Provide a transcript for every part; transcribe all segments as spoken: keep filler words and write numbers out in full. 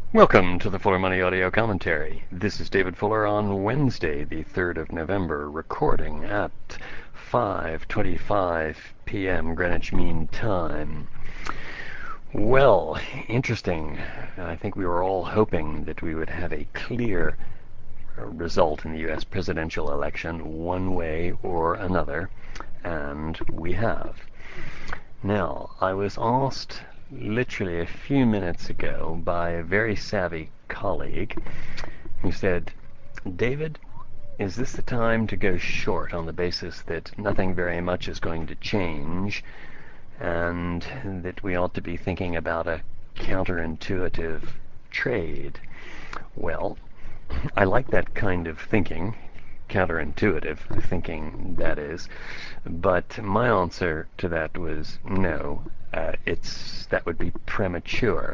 Welcome to the Fuller Money Audio Commentary. This is David Fuller on Wednesday, the third of November, recording at five twenty-five p m Greenwich Mean Time. Well, interesting. I think we were all hoping that we would have a clear result in the U S presidential election one way or another, and we have. Now, I was asked literally a few minutes ago by a very savvy colleague who said, David, is this the time to go short on the basis that nothing very much is going to change and that we ought to be thinking about a counterintuitive trade? Well, I like that kind of thinking, counterintuitive thinking, that is, but my answer to that was no. Uh, it's that would be premature.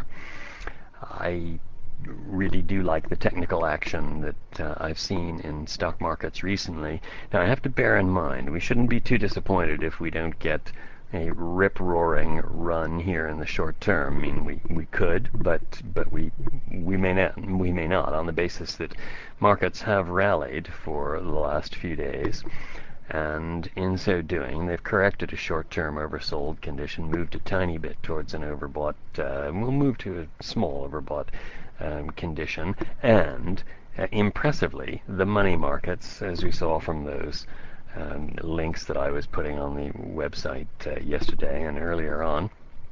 I really do like the technical action that uh, I've seen in stock markets recently. Now, I have to bear in mind we shouldn't be too disappointed if we don't get a rip-roaring run here in the short term. I mean, we, we could, but but we we may not we may not on the basis that markets have rallied for the last few days, and in so doing, they've corrected a short-term oversold condition, moved a tiny bit towards an overbought. Uh, we'll move to a small overbought um, condition, and uh, impressively, the money markets, as we saw from those Um, links that I was putting on the website uh, yesterday and earlier on,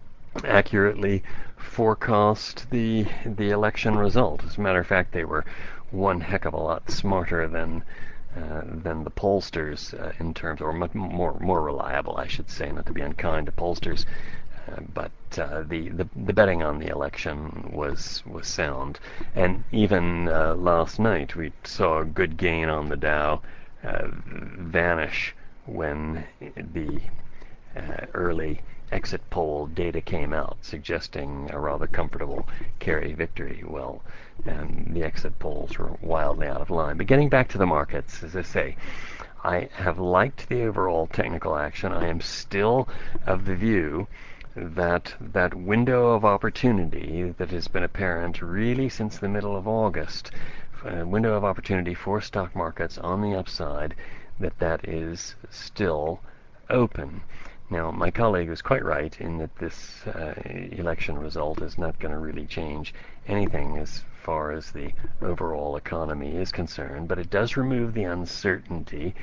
accurately forecast the the election result. As a matter of fact, they were one heck of a lot smarter than uh, than the pollsters uh, in terms, or much more more reliable, I should say, not to be unkind to pollsters. Uh, but uh, the, the the betting on the election was was sound, and even uh, last night we saw a good gain on the Dow uh, vanish when the uh, early exit poll data came out, suggesting a rather comfortable Kerry victory. Well, um, the exit polls were wildly out of line. But getting back to the markets, as I say, I have liked the overall technical action. I am still of the view that that window of opportunity that has been apparent really since the middle of August, a window of opportunity for stock markets on the upside, that that is still open. Now, my colleague was quite right in that this uh, election result is not going to really change anything as far as the overall economy is concerned, but it does remove the uncertainty,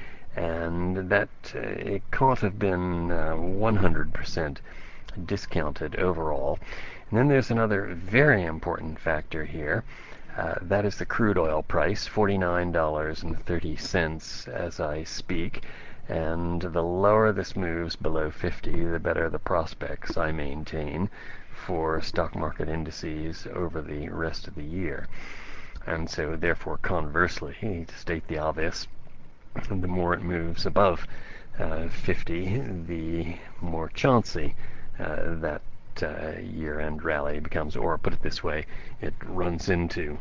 and that uh, it can't have been uh, one hundred percent discounted overall. And then there's another very important factor here. Uh, that is the crude oil price, forty-nine dollars and thirty cents as I speak. And the lower this moves below fifty, the better the prospects, I maintain, for stock market indices over the rest of the year. And so, therefore, conversely, to state the obvious, the more it moves above uh, fifty, the more chancy uh, that uh, year-end rally becomes. Or put it this way, it runs into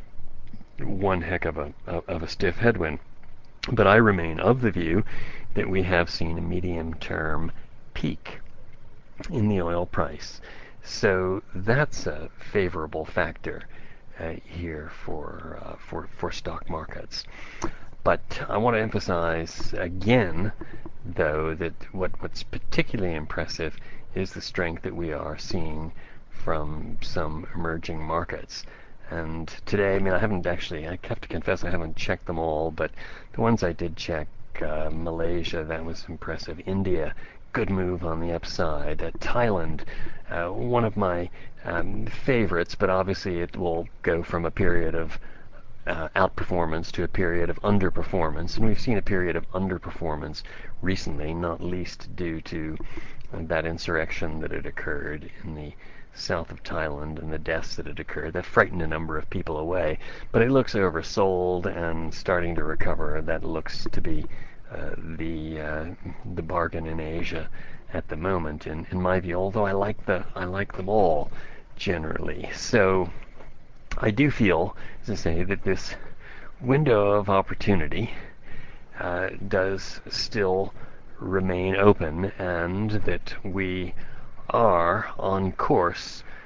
one heck of a of a stiff headwind. But I remain of the view that we have seen a medium-term peak in the oil price. So that's a favorable factor uh, here for uh, for for stock markets. But I want to emphasize again, though, that what, what's particularly impressive is the strength that we are seeing from some emerging markets. And today, I mean, I haven't actually, I have to confess, I haven't checked them all, but the ones I did check, uh, Malaysia, that was impressive. India, good move on the upside. Uh, Thailand, uh, one of my um, favorites, but obviously it will go from a period of uh, outperformance to a period of underperformance, and we've seen a period of underperformance recently, not least due to uh, that insurrection that had occurred in the south of Thailand and the deaths that had occurred. That frightened a number of people away, but it looks oversold and starting to recover. That looks to be uh, the uh, the bargain in Asia at the moment, in, in my view. Although I like the I like them all generally. So I do feel, as I say, that this window of opportunity uh, does still remain open, and that we are on course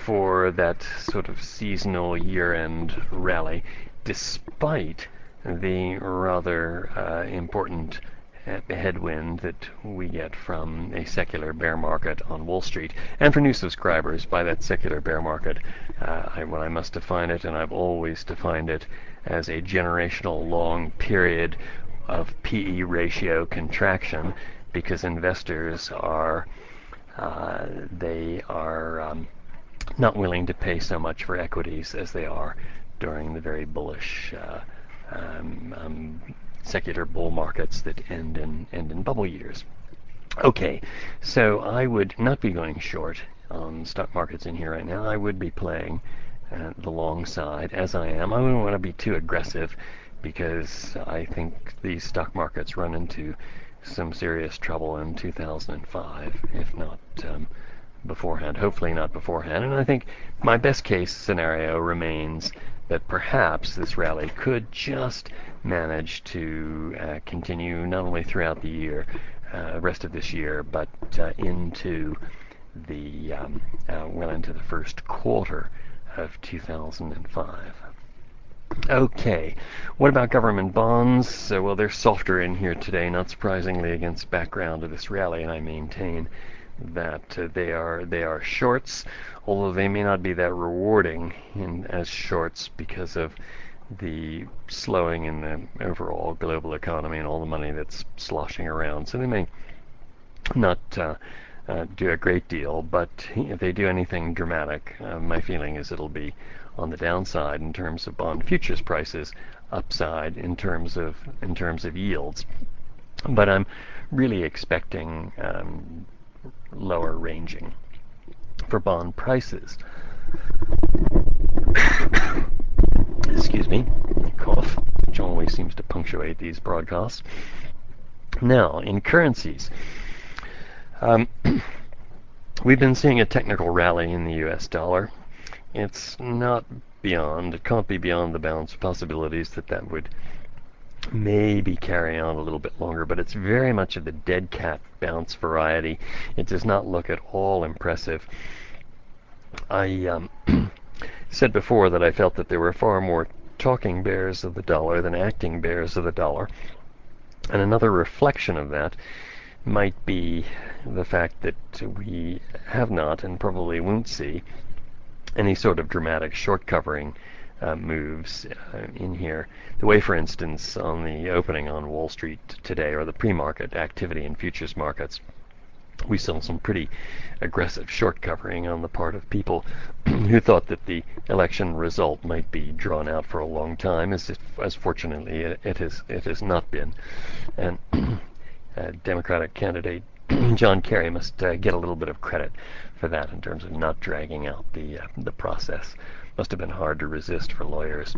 for that sort of seasonal year-end rally, despite the rather uh, important headwind that we get from a secular bear market on Wall Street. And for new subscribers, by that secular bear market, uh, I, well, I must define it, and I've always defined it as a generational long period of P E ratio contraction, because investors are uh, they are um, not willing to pay so much for equities as they are during the very bullish uh, um, um, secular bull markets that end in end in bubble years. Okay, so I would not be going short on stock markets in here right now. I would be playing uh, the long side, as I am. I wouldn't want to be too aggressive, because I think these stock markets run into some serious trouble in two thousand five, if not um, beforehand. Hopefully not beforehand. And I think my best case scenario remains that perhaps this rally could just manage to uh, continue not only throughout the year, uh, rest of this year, but uh, into the um, uh, well into the first quarter of two thousand five. Okay, what about government bonds? Uh, well, they're softer in here today, not surprisingly, against background of this rally, and I maintain that uh, they are they are shorts, although they may not be that rewarding in, as shorts, because of the slowing in the overall global economy and all the money that's sloshing around. So they may not uh, uh, do a great deal, but if they do anything dramatic, uh, my feeling is it'll be on the downside in terms of bond futures prices, upside in terms of in terms of yields. But I'm really expecting um, lower ranging for bond prices. Excuse me, cough, which always seems to punctuate these broadcasts. Now, in currencies, um, we've been seeing a technical rally in the U S dollar. It's not beyond, it can't be beyond the bounds of possibilities that that would maybe carry on a little bit longer, but it's very much of the dead cat bounce variety. It does not look at all impressive. I um, said before that I felt that there were far more talking bears of the dollar than acting bears of the dollar, and another reflection of that might be the fact that we have not, and probably won't see, any sort of dramatic short covering uh, moves uh, in here. The way, for instance, on the opening on Wall Street today, or the pre-market activity in futures markets, we saw some pretty aggressive short covering on the part of people who thought that the election result might be drawn out for a long time, as if, as fortunately it, it has it has not been. And uh, Democratic candidate John Kerry must uh, get a little bit of credit for that in terms of not dragging out the uh, the process. Must have been hard to resist for lawyers.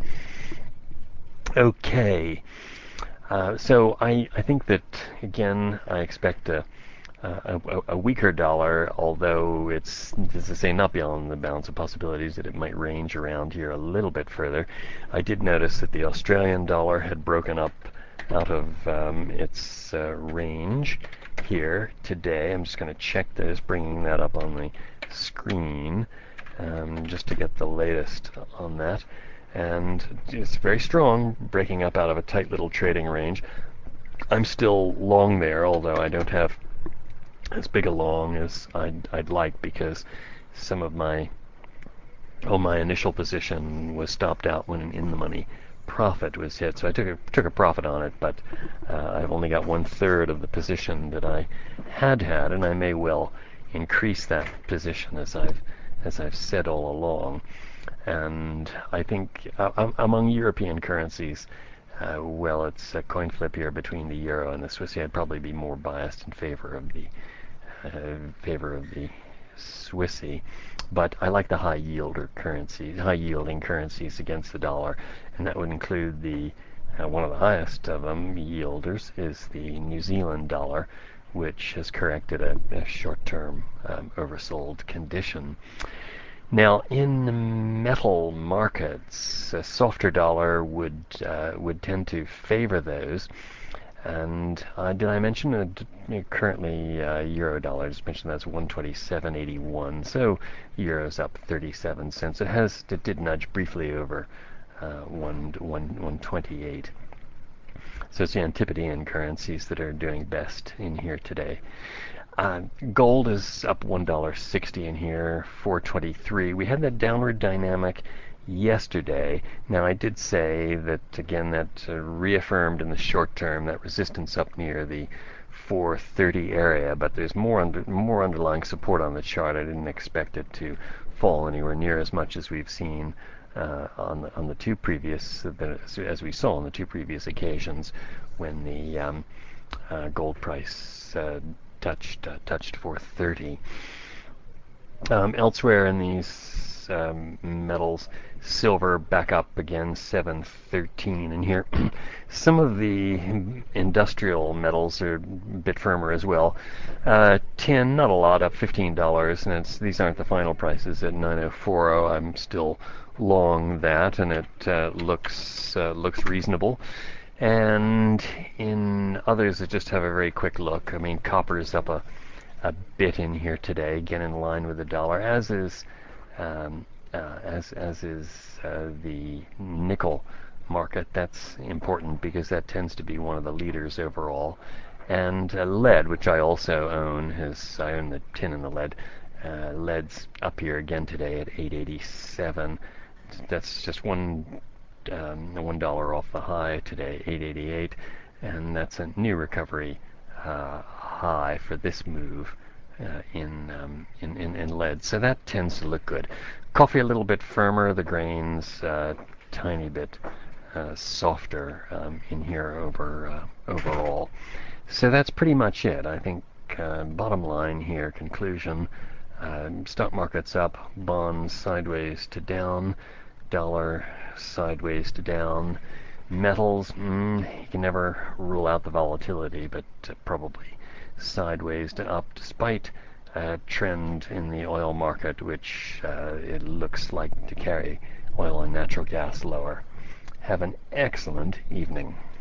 Okay, uh, so I I think that again I expect a a, a weaker dollar, although it's, as I say, not beyond the bounds of possibilities that it might range around here a little bit further. I did notice that the Australian dollar had broken up out of um, its uh, range here today. I'm just going to check this, bringing that up on the screen um, just to get the latest on that. And it's very strong, breaking up out of a tight little trading range. I'm still long there, although I don't have as big a long as I'd, I'd like, because some of my oh my initial position was stopped out when an in-the-money profit was hit, so I took a took a profit on it, but uh, I've only got one third of the position that I had had, and I may well increase that position, as I've as I've said all along. And I think uh, among European currencies, uh, well, it's a coin flip here between the euro and the Swissy. I'd probably be more biased in favor of the uh, favor of the Swissy, but I like the high yielder currencies, high yielding currencies against the dollar, and that would include the uh, one of the highest of them yielders is the New Zealand dollar, which has corrected a, a short-term um, oversold condition. Now, in the metal markets, a softer dollar would uh, would tend to favor those. And uh, did I mention uh, d- currently uh, euro dollar? I just mentioned that's one twenty-seven eighty-one. So euro's up thirty-seven cents. It has it did nudge briefly over uh, one one twenty-eight. So it's the Antipodean currencies that are doing best in here today. Uh, gold is up one dollar sixty in here, four twenty-three. We had that downward dynamic yesterday. Now I did say that again that uh, reaffirmed in the short term that resistance up near the four thirty area, but there's more under, more underlying support on the chart. I didn't expect it to fall anywhere near as much as we've seen uh, on the on the two previous uh, as we saw on the two previous occasions when the um, uh, gold price uh, touched uh, touched four thirty. Um, elsewhere in these um, metals, silver back up again, seven thirteen in here. Some of the industrial metals are a bit firmer as well. Uh, tin, not a lot, up fifteen dollars, and it's these aren't the final prices at nine oh four oh. I'm still long that, and it uh, looks uh, looks reasonable. And in others that just have a very quick look, I mean, copper is up a, a bit in here today, again in line with the dollar, as is um, uh, as as is uh, the nickel market. That's important because that tends to be one of the leaders overall. And uh, lead, which I also own, has I own the tin and the lead. Uh, lead's up here again today at eight eighty-seven. That's just one um, one dollar off the high today, eight eighty-eight, and that's a new recovery uh, high for this move uh, in, um, in in in lead. So that tends to look good. Coffee a little bit firmer, the grains uh, tiny bit uh, softer um, in here over uh, overall. So that's pretty much it. I think uh, bottom line here, conclusion. Um, stock market's up, bonds sideways to down, dollar sideways to down. Metals, mm, you can never rule out the volatility, but uh, probably sideways to up, despite a trend in the oil market, which uh, it looks like to carry oil and natural gas lower. Have an excellent evening.